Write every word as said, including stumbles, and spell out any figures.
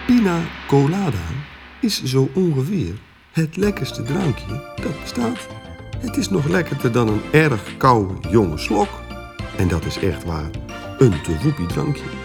Pina colada is zo ongeveer het lekkerste drankje dat bestaat. Het is nog lekkerder dan een erg koude jonge slok. En dat is echt waar, een te woepie drankje.